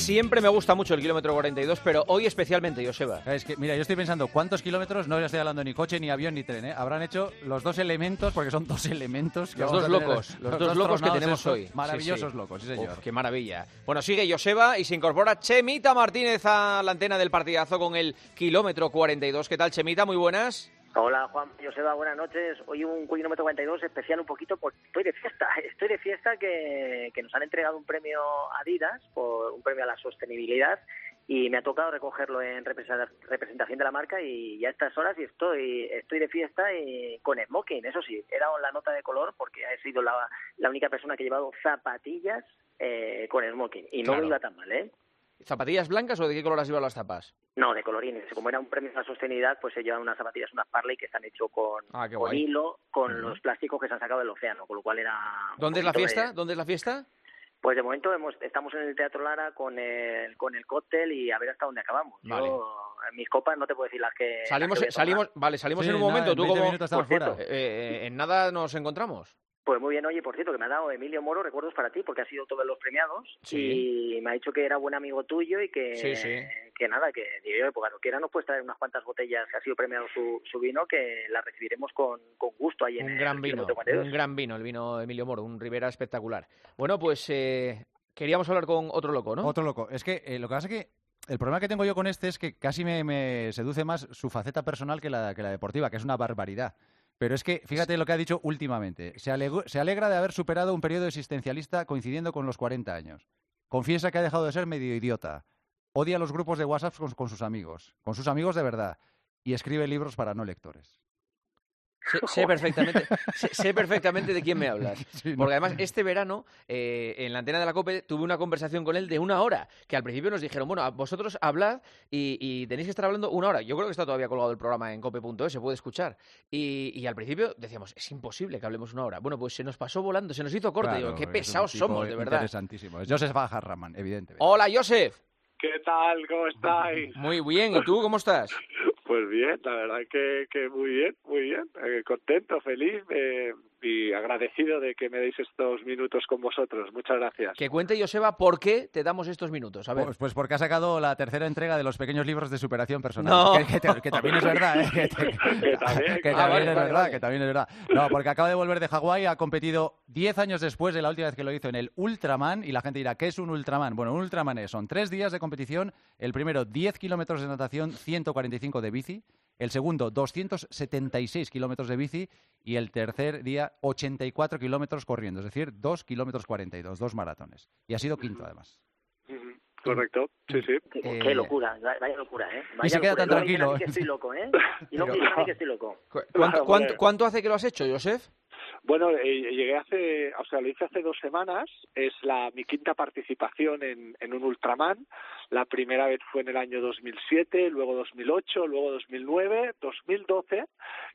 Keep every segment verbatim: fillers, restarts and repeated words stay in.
siempre me gusta mucho el kilómetro cuarenta y dos, pero hoy especialmente, Joseba. Es que, mira, yo estoy pensando, ¿cuántos kilómetros? No estoy hablando ni coche, ni avión, ni tren, ¿eh? Habrán hecho los dos elementos, porque son dos elementos. Que Los vamos dos a tener, locos, los, los dos, dos locos que tenemos estos, hoy. Maravillosos sí, sí. locos, sí señor. Uf, qué maravilla. Bueno, sigue Joseba y se incorpora Chemita Martínez a la antena del partidazo con el kilómetro cuarenta y dos. ¿Qué tal, Chemita? Muy buenas. Hola Juan, Joseba, buenas noches. Hoy un kilómetro cuarenta y dos especial un poquito, porque estoy de fiesta. Estoy de fiesta que, que nos han entregado un premio Adidas, por un premio a la sostenibilidad, y me ha tocado recogerlo en representación de la marca y ya a estas horas y estoy estoy de fiesta y con smoking, eso sí, era la nota de color porque he sido la, la única persona que he llevado zapatillas eh, con smoking y no claro. me iba tan mal, ¿eh? ¿Zapatillas blancas o de qué color has llevado las tapas? No, de colorines. Como era un premio a la sostenibilidad, pues he llevado unas zapatillas, unas Parley que están hechos con, ah, con hilo, con uh-huh. los plásticos que se han sacado del océano, con lo cual era... ¿Dónde es la fiesta? De... ¿Dónde es la fiesta? Pues de momento hemos, estamos en el Teatro Lara con el con el cóctel y a ver hasta dónde acabamos. Vale. Yo, en mis copas no te puedo decir las que... Salimos, las que salimos, vale, salimos sí, en un nada, momento. En ¿Tú como estamos fuera. Eh, eh, en nada nos encontramos. Pues muy bien, oye, por cierto, que me ha dado Emilio Moro recuerdos para ti, porque ha sido todos los premiados, sí. y me ha dicho que era buen amigo tuyo y que, sí, sí. que nada, que digo, pues cuando quiera nos puedes traer unas cuantas botellas que ha sido premiado su, su vino, que las recibiremos con, con gusto ahí en un el gran vino, un gran vino, el vino de Emilio Moro, un Ribera espectacular. Bueno, pues eh, queríamos hablar con otro loco, ¿no? Otro loco. Es que eh, lo que pasa es que el problema que tengo yo con este es que casi me, me seduce más su faceta personal que la, que la deportiva, que es una barbaridad. Pero es que, fíjate lo que ha dicho últimamente. Se, alegó, se alegra de haber superado un periodo existencialista coincidiendo con los cuarenta años. Confiesa que ha dejado de ser medio idiota. Odia los grupos de WhatsApp con, con sus amigos. Con sus amigos de verdad. Y escribe libros para no lectores. Sé, sé perfectamente sé, sé perfectamente de quién me hablas. Sí, ¿no? Porque además este verano, eh, en la antena de la COPE, tuve una conversación con él de una hora, que al principio nos dijeron, bueno, vosotros hablad y, y tenéis que estar hablando una hora. Yo creo que está todavía colgado el programa en cope punto es, se puede escuchar. Y, y al principio decíamos, es imposible que hablemos una hora. Bueno, pues se nos pasó volando, se nos hizo corto. Claro, Digo, qué pesados somos, de verdad. Interesantísimo. Es Joseph Harraman, evidentemente. Hola, Joseph. ¿Qué tal? ¿Cómo estáis? Muy bien. ¿Y tú cómo estás? Pues bien, la verdad que, que muy bien, muy bien. Eh, contento, feliz eh, y agradecido de que me deis estos minutos con vosotros. Muchas gracias. Que cuente, Joseba, por qué te damos estos minutos. A ver. Pues, pues porque ha sacado la tercera entrega de los pequeños libros de superación personal. No. Que, que, te, que también es verdad, ¿eh? Que, te, que también, que ah, también vale, es vale, verdad, vale. que también es verdad. No, porque acaba de volver de Hawái, ha competido diez años después de la última vez que lo hizo en el Ultraman, y la gente dirá, ¿qué es un Ultraman? Bueno, un Ultraman es, son tres días de competición, el primero diez kilómetros de natación, ciento cuarenta y cinco de bici, el segundo doscientos setenta y seis kilómetros de bici y el tercer día ochenta y cuatro kilómetros corriendo, es decir, dos kilómetros cuarenta y dos, dos maratones. Y ha sido quinto además. Correcto, sí, sí. Qué, Eh, qué locura, vaya locura, ¿eh? Vaya y se queda locura. tan No tranquilo. me digan a mí que estoy loco, ¿eh? Y no me Pero- digan a mí que estoy loco. ¿Cu- ¿Cuánto, Claro, cuánto, joder. ¿Cuánto hace que lo has hecho, Joseph? Bueno, eh, llegué hace, o sea, lo hice hace dos semanas. Es la mi quinta participación en, en un Ultraman. La primera vez fue en el año dos mil siete, luego dos mil ocho, luego dos mil nueve, dos mil doce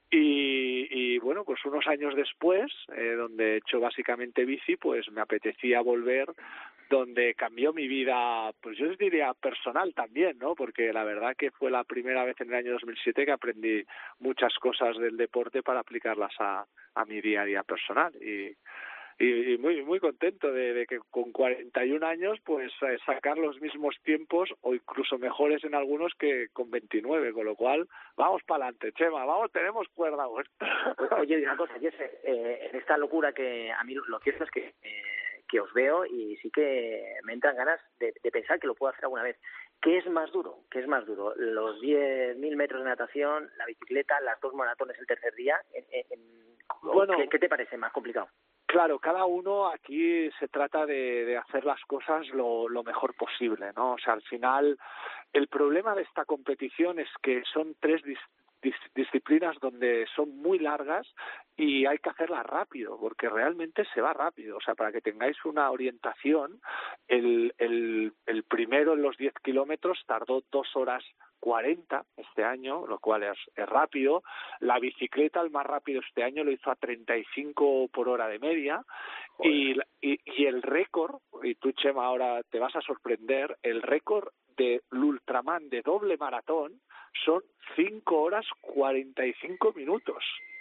y, y bueno, pues unos años después, eh, donde he hecho básicamente bici, pues me apetecía volver, donde cambió mi vida, pues yo os diría personal también, ¿no? Porque la verdad que fue la primera vez en el año dos mil siete que aprendí muchas cosas del deporte para aplicarlas a, a mi día a día personal y y, y muy muy contento de, de que con cuarenta y un años pues eh, sacar los mismos tiempos o incluso mejores en algunos que con veintinueve, con lo cual vamos para adelante, Chema, vamos, tenemos cuerda. Oye, una cosa, Jesse, eh, en esta locura que a mí lo cierto es que, eh, que os veo y sí que me entran ganas de, de pensar que lo puedo hacer alguna vez. ¿Qué es más duro? ¿Qué es más duro? ¿Los diez mil metros de natación, la bicicleta, las dos maratones el tercer día? En, en, en, Bueno, ¿qué, ¿Qué te parece más complicado? Claro, cada uno aquí se trata de, de hacer las cosas lo, lo mejor posible, ¿no? O sea, al final el problema de esta competición es que son tres dis, dis, disciplinas donde son muy largas y hay que hacerlas rápido, porque realmente se va rápido. O sea, para que tengáis una orientación, el, el, el primero en los diez kilómetros tardó dos horas cuarenta este año, lo cual es, es rápido. La bicicleta, el más rápido este año, lo hizo a treinta y cinco por hora de media. Y, y, y el récord, y tú, Chema, ahora te vas a sorprender, el récord del Ultraman de doble maratón son cinco horas cuarenta y cinco minutos.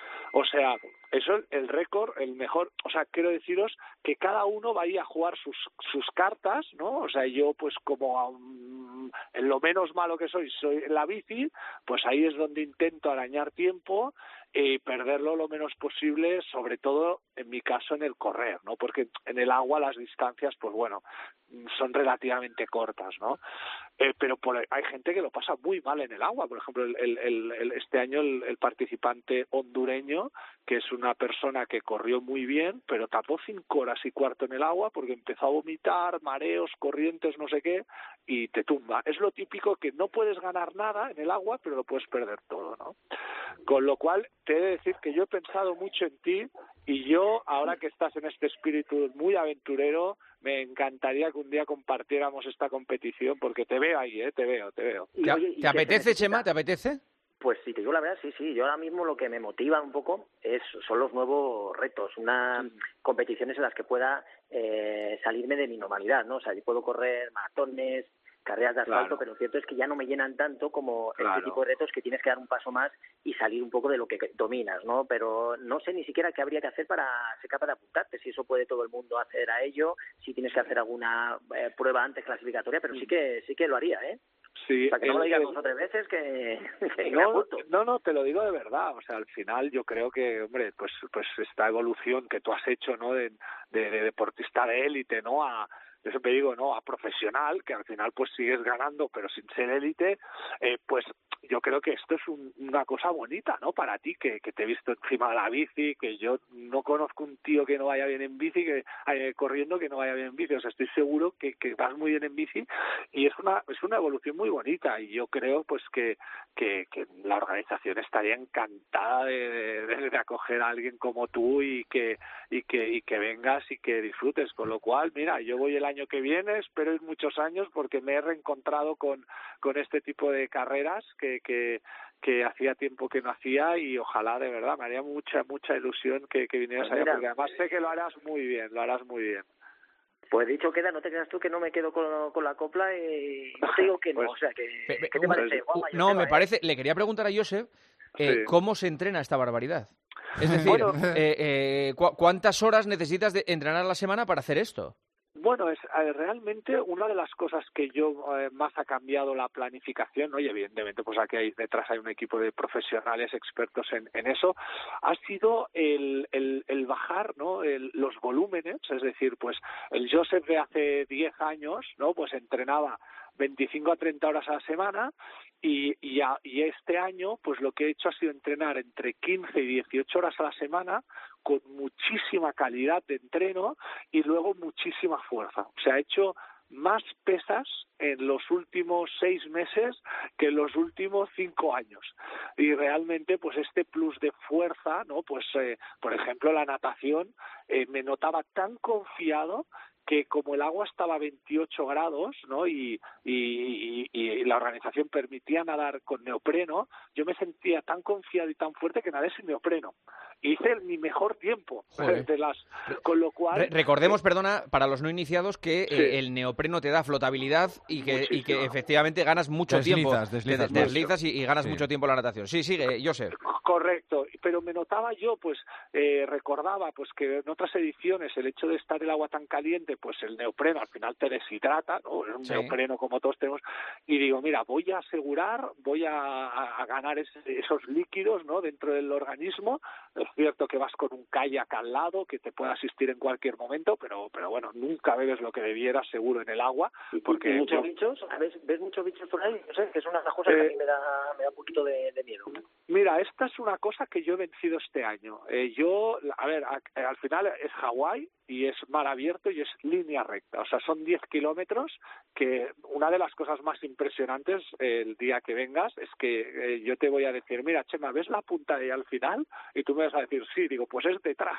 O sea, eso es el récord, el mejor, o sea, quiero deciros que cada uno va a ir a jugar sus sus cartas, ¿no? O sea, yo pues como um, en lo menos malo que soy, soy en la bici, pues ahí es donde intento arañar tiempo y perderlo lo menos posible, sobre todo en mi caso en el correr, ¿no? Porque en el agua las distancias, pues bueno, son relativamente cortas, ¿no? Eh, pero por, hay gente que lo pasa muy mal en el agua. Por ejemplo, el, el, el, este año el, el participante hondureño, que es una persona que corrió muy bien, pero tapó cinco horas y cuarto en el agua porque empezó a vomitar, mareos, corrientes, no sé qué, y te tumba. Es lo típico que no puedes ganar nada en el agua, pero lo puedes perder todo, ¿no? Con lo cual, te he de decir que yo he pensado mucho en ti y yo, ahora que estás en este espíritu muy aventurero, me encantaría que un día compartiéramos esta competición, porque te veo ahí, ¿eh? Te veo, te veo. ¿Te, Oye, ¿te apetece, Chema? ¿Te apetece? Pues sí, te digo la verdad, sí, sí. Yo ahora mismo lo que me motiva un poco es son los nuevos retos, unas sí. competiciones en las que pueda eh, salirme de mi normalidad, ¿no? O sea, yo puedo correr maratones, carreras de asfalto, claro. pero lo cierto es que ya no me llenan tanto como claro. este tipo de retos que tienes que dar un paso más y salir un poco de lo que dominas, ¿no? Pero no sé ni siquiera qué habría que hacer para ser capaz de apuntarte, si eso puede todo el mundo hacer a ello, si tienes que hacer alguna eh, prueba antes clasificatoria, pero sí que sí que lo haría, ¿eh? Sí, para que no me lo digas dos o tres veces que, que no, no, no, te lo digo de verdad. O sea, al final yo creo que, hombre, pues pues esta evolución que tú has hecho, ¿no? De, de, de deportista de élite, ¿no? A yo siempre digo, ¿no? A profesional, que al final pues sigues ganando, pero sin ser élite, eh, pues yo creo que esto es un, una cosa bonita, ¿no? Para ti, que, que te he visto encima de la bici, que yo no conozco un tío que no vaya bien en bici, que eh, corriendo que no vaya bien en bici. O sea, estoy seguro que, que vas muy bien en bici y es una es una evolución muy bonita y yo creo pues que que, que la organización estaría encantada de, de, de acoger a alguien como tú y que y que y que vengas y que disfrutes. Con lo cual, mira, yo voy el año que viene, espero ir muchos años porque me he reencontrado con con este tipo de carreras que que que hacía tiempo que no hacía y ojalá, de verdad, me haría mucha mucha ilusión que, que vinieras pues allá, porque además sé que lo harás muy bien, lo harás muy bien. Pues dicho queda, no te creas tú que no me quedo con, con la copla y no te digo que no, pues, o sea, que ¿qué te parece? Juanma, no, tema, me ¿eh? parece, le quería preguntar a Josep eh, sí. ¿cómo se entrena esta barbaridad? Es decir, bueno, eh, eh, ¿cu ¿cuántas horas necesitas de entrenar a la semana para hacer esto? Bueno, es eh, realmente una de las cosas que yo eh, más ha cambiado la planificación, ¿no? Y evidentemente pues aquí hay, detrás hay un equipo de profesionales expertos en, en eso, ha sido el, el, el bajar, ¿no? El, los volúmenes, es decir, pues el Josep de hace diez años, ¿no? Pues entrenaba veinticinco a treinta horas a la semana y, y, a, y este año pues lo que he hecho ha sido entrenar entre quince y dieciocho horas a la semana con muchísima calidad de entreno y luego muchísima fuerza. O sea, he hecho más pesas en los últimos seis meses que en los últimos cinco años. Y realmente, pues este plus de fuerza, ¿no? Pues, eh, por ejemplo, la natación, eh, me notaba tan confiado que como el agua estaba a veintiocho grados, ¿no? Y, y, y, y la organización permitía nadar con neopreno, yo me sentía tan confiado y tan fuerte que nadé sin neopreno. Hice mi mejor tiempo de las, con lo cual Re recordemos, eh, perdona, para los no iniciados que sí. eh, el neopreno te da flotabilidad y que, y que efectivamente ganas mucho deslizas, tiempo, deslizas, te, deslizas y, y ganas sí. mucho tiempo en la natación. Sí, sigue, Josep. Correcto, pero me notaba yo, pues eh, recordaba, pues que en otras ediciones el hecho de estar el agua tan caliente, pues el neopreno al final te deshidrata, ¿no? Es un sí. neopreno como todos tenemos, y digo, mira, voy a asegurar, voy a, a ganar ese, esos líquidos, ¿no? Dentro del organismo. Es cierto que vas con un kayak al lado que te puede asistir en cualquier momento, pero pero bueno, nunca bebes lo que debieras seguro en el agua. Porque ¿Y muchos yo... bichos? ¿Ves, ¿Ves muchos bichos por ahí? No sé, que es una de las cosas eh, que a mí me da, me da un poquito de, de miedo. Mira, esta es una cosa que yo he vencido este año. Eh, yo, a ver, a, al final es Hawái y es mar abierto y es línea recta. O sea, son diez kilómetros que una de las cosas más impresionantes eh, el día que vengas es que eh, yo te voy a decir, mira, Chema, ¿ves la punta de ahí al final? Y tú me vas a decir, sí, digo, pues es detrás.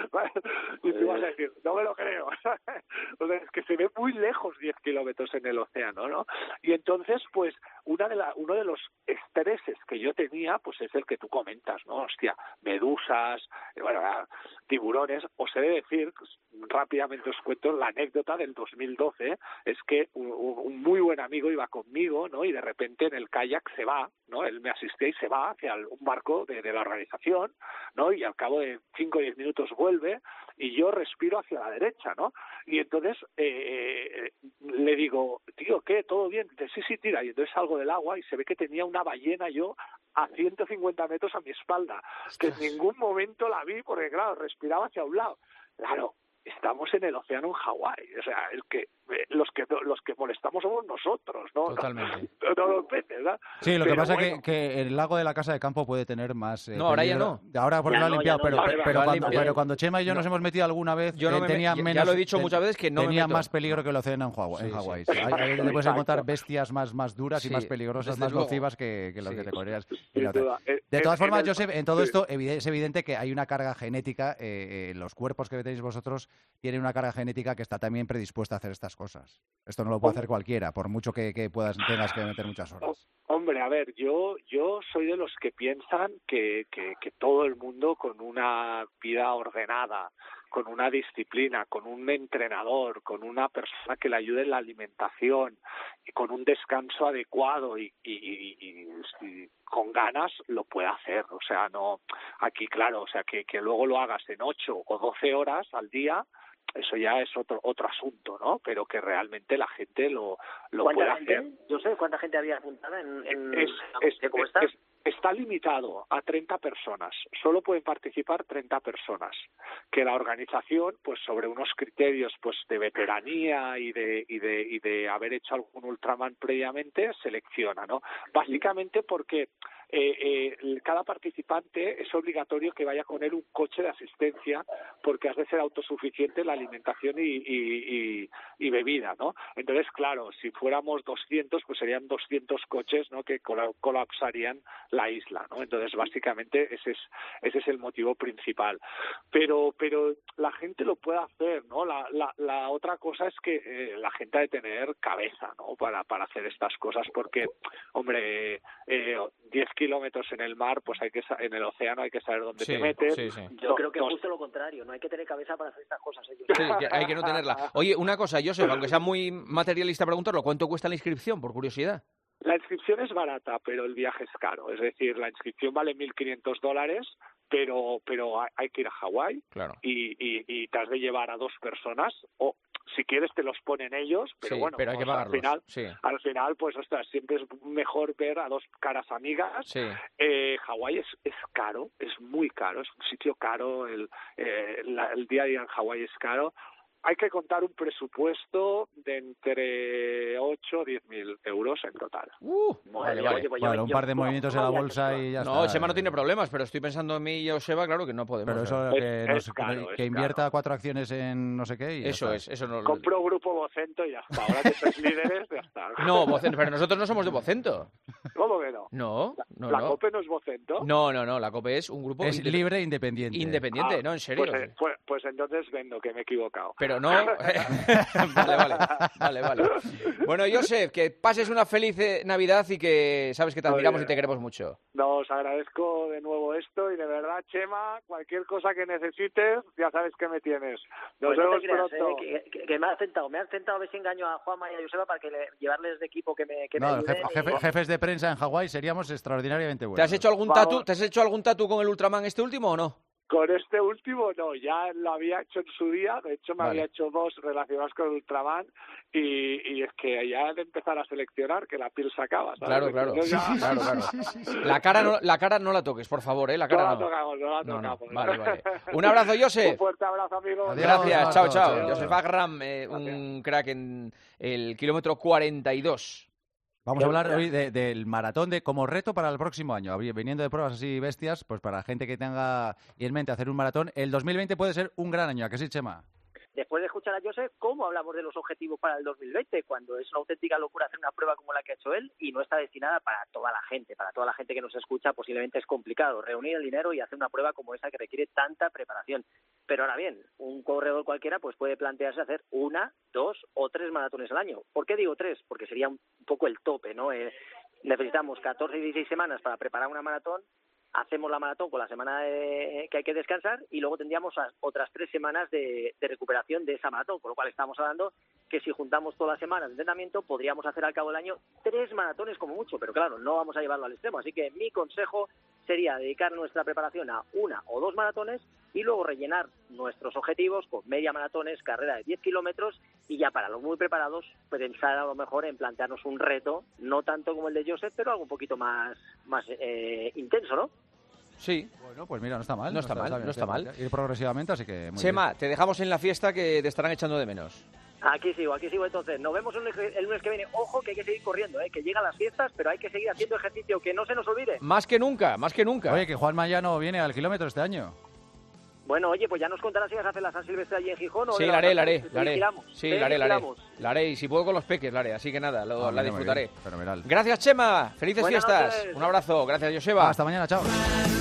Y tú vas a decir, no me lo creo. O sea, es que se ve muy lejos diez kilómetros en el océano, ¿no? Y entonces, pues, una de la, uno de los estreses que yo tenía, pues es el que tú comentas, ¿no? Hostia, medusas, bueno, tiburones, os he de decir, rápidamente os cuento la anécdota del dos mil doce, es que un, un muy buen amigo iba conmigo, ¿no? Y de repente en el kayak se va, ¿no? Él me asistía y se va hacia el, un barco de, de la organización, ¿no? Y al cabo de cinco o diez minutos vuelve y yo respiro hacia la derecha, ¿no? Y entonces eh, le digo, tío, ¿qué? ¿Todo bien? Dice, sí, sí, tira. Y entonces salgo del agua y se ve que tenía una ballena yo a ciento cincuenta metros a mi espalda, que en ningún momento la vi porque, claro, respiraba hacia un lado. Claro, estamos en el océano en Hawái, o sea, el que eh, los que los que molestamos somos nosotros, ¿no? Totalmente. No, no los peces, ¿no? Sí, lo Pero que pasa es bueno, que, que el lago de la casa de campo puede tener más eh, No, ahora ya peligro. no. Ahora porque Ya lo han no, limpiado, ya no, pero, ya pero, no. pero Lo han cuando, limpiado. pero cuando Chema y yo No. nos hemos metido alguna vez, Yo no eh, me tenía me- ya- menos, ya lo he dicho ten- muchas veces que no me tenía meto. más peligro que el océano en Hawái. Sí, en sí. Hawái. Sí. Ahí, ahí te puedes Exacto. encontrar bestias más, más duras y Sí, más peligrosas, desde más luego. nocivas que, que las Sí. que te correas. sin en el duda. océano. Eh, De en- todas en formas, el- Josep, en todo sí. esto evi- es evidente que hay una carga genética. eh, eh, los cuerpos que tenéis vosotros tienen una carga genética que está también predispuesta a hacer estas cosas. Esto no lo puede hacer cualquiera, por mucho que, que puedas tengas que meter muchas horas. Hombre, a ver, yo yo soy de los que piensan que, que, que todo el mundo con una vida ordenada, con una disciplina, con un entrenador, con una persona que le ayude en la alimentación y con un descanso adecuado y, y, y, y, y con ganas lo puede hacer. O sea, no aquí, claro, o sea, que, que luego lo hagas en ocho o doce horas al día, eso ya es otro otro asunto, ¿no? Pero que realmente la gente lo, lo ¿Cuánta puede gente? hacer. Yo sé cuánta gente había apuntada en, en Es, la es, ¿cómo es- está? es- está limitado a treinta personas. Solo pueden participar treinta personas. Que la organización, pues sobre unos criterios pues de veteranía y de y de y de haber hecho algún Ultraman previamente, selecciona, ¿no? Básicamente porque eh, eh, cada participante es obligatorio que vaya con él un coche de asistencia porque has de ser autosuficiente en la alimentación y, y, y, y bebida, ¿no? Entonces, claro, si fuéramos doscientos, pues serían doscientos coches, ¿no? Que cola- colapsarían la isla, ¿no? Entonces, básicamente ese es ese es el motivo principal. Pero pero la gente lo puede hacer, ¿no? La la, la otra cosa es que eh, la gente ha de tener cabeza, ¿no? Para para hacer estas cosas porque, hombre, eh, diez kilómetros en el mar, pues hay que sa- en el océano hay que saber dónde Sí, te metes. sí, sí. Yo Do- creo que dos- justo lo contrario, no hay que tener cabeza para hacer estas cosas. Ellos. Sí, que hay que no tenerla. Oye, una cosa, Josep, aunque sea muy materialista preguntarlo, ¿cuánto cuesta la inscripción, por curiosidad? La inscripción es barata, pero el viaje es caro. Es decir, la inscripción vale mil quinientos dólares, pero pero hay- hay que ir a Hawái Claro. y, y, y te has de llevar a dos personas o si quieres te los ponen ellos, pero Sí, bueno, pero hay que pues, al pagarlos. final Sí, al final pues ostras, siempre es mejor ver a dos caras amigas. sí. Eh, Hawái es, es caro, es muy caro, es un sitio caro, el, eh, la- el día a día en Hawái es caro. Hay que contar un presupuesto de entre ocho o diez mil euros en total. Uh, Madre vale, mía, vale. oye, pues yo- Bueno, un yo- par de yo- movimientos yo en la había bolsa hecho- y ya No, está. Chema no tiene problemas, pero estoy pensando en mí y Joseba, claro que no podemos. Pero eso claro. que, Es- no es sé, caro, que es invierta caro. cuatro acciones en no sé qué y ya Eso está. es, eso no. Compro grupo Vocento y ya está. Ahora que sois líderes, ya está. No, Vocento, pero nosotros no somos de Vocento. ¿Cómo que no? No, no, ¿La no. COPE no es Vocento? No, no, no, la COPE es un grupo Es inde- libre e independiente. independiente, Ah, no, en serio. Pues, eh, pues, pues entonces vendo, que me he equivocado. Pero no. vale, vale, vale, vale. Bueno, Josep, que pases una feliz eh, Navidad y que sabes que te admiramos Oye. y te queremos mucho. No, os agradezco de nuevo esto y de verdad, Chema, cualquier cosa que necesites, ya sabes que me tienes. Nos Pues no vemos te creas, pronto. eh, que, que- que me has tentado, me has tentado a ver si engaño a Juanma y a Joseba para que le, llevarles de equipo que me, que me No, ayuden jefe- y- jefe- jefes de prensa en Hawái seríamos extraordinariamente buenos. ¿Te has hecho algún Vamos. tatu? ¿Te has hecho algún tatu con el Ultraman este último o no? Con este último no, ya lo había hecho en su día, de hecho me Vale. había hecho dos relacionados con Ultraman y, y es que ya de empezar a seleccionar que la piel se acaba, ¿sabes? Claro, claro. Entonces ya- Claro, claro. La cara no, la cara no la toques, por favor, ¿eh? La No cara la no. tocamos, no la No, no. tocamos. Vale, vale. Un abrazo, Un Josep. fuerte abrazo, amigos. Adiós. Gracias, chao, Adiós, chao. adiós. Josep Agram, eh, un crack en el kilómetro cuarenta y dos. Vamos a hablar hoy de- del maratón de como reto para el próximo año. Habría- Viniendo de pruebas así bestias, pues para gente que tenga en mente hacer un maratón, el dos mil veinte puede ser un gran año. ¿A que sí, Chema? Después de escuchar a Josep, ¿cómo hablamos de los objetivos para el dos mil veinte? Cuando es una auténtica locura hacer una prueba como la que ha hecho él y no está destinada para toda la gente. Para toda la gente que nos escucha posiblemente es complicado reunir el dinero y hacer una prueba como esa que requiere tanta preparación. Pero ahora bien, un corredor cualquiera pues puede plantearse hacer una, dos o tres maratones al año. ¿Por qué digo tres? Porque sería un poco el tope, ¿no? Eh, necesitamos catorce y dieciséis semanas para preparar una maratón hacemos la maratón con la semana de, que hay que descansar y luego tendríamos a, otras tres semanas de, de recuperación de esa maratón, con lo cual estamos hablando que si juntamos todas las semanas de entrenamiento podríamos hacer al cabo del año tres maratones como mucho, pero claro, no vamos a llevarlo al extremo, así que mi consejo sería dedicar nuestra preparación a una o dos maratones y luego rellenar nuestros objetivos con media maratones, carrera de diez kilómetros y ya para los muy preparados pensar a lo mejor en plantearnos un reto, no tanto como el de Joseph, pero algo un poquito más, más eh, intenso, ¿no? Sí. Bueno, pues mira, no está mal. No está mal, no está mal. Ir progresivamente, así que muy Chema, bien. te dejamos en la fiesta que te estarán echando de menos. Aquí sigo, aquí sigo entonces. Nos vemos el lunes, el lunes que viene. Ojo que hay que seguir corriendo, ¿eh? Que llegan las fiestas, pero hay que seguir haciendo ejercicio, que no se nos olvide. Más que nunca, más que nunca. Oye, que Juanma ya no viene al kilómetro este año. Bueno, oye, pues ya nos contarás si vas a hacer la San Silvestre allí en Gijón o... Sí, de la haré, la San- haré, te la haré. vigilamos, Sí, te la haré, la haré. vigilamos. La haré, y si puedo con los peques, la haré. Así que nada, lo- Ah, la mira, muy disfrutaré. bien, fenomenal. Gracias, Chema. Felices Buenas fiestas. noches. Un abrazo. Gracias, Joseba. Hasta mañana, chao.